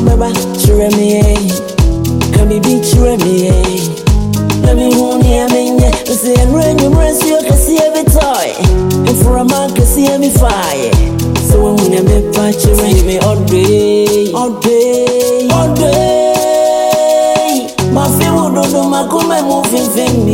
meba, chure me, come be chure me. Let me want ya, me, say, and rain you rest you can see every toy. And for a man can see every fire. So when I make patch, you rain me all day, all day, all day. My family don't know my come and moving thing.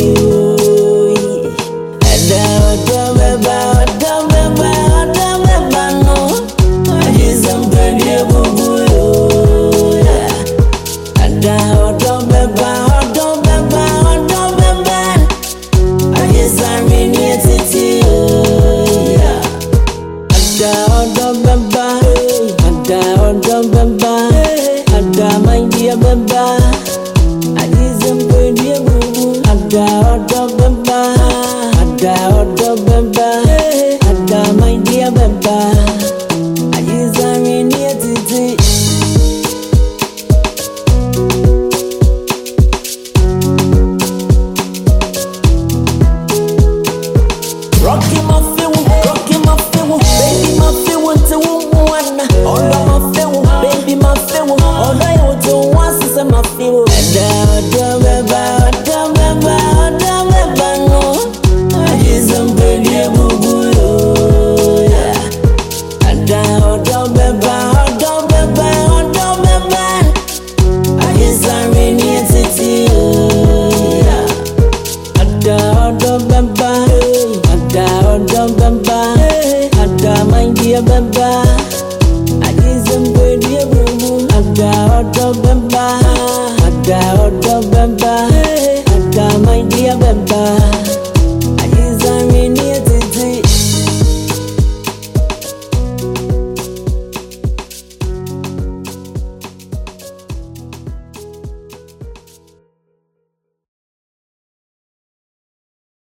Ada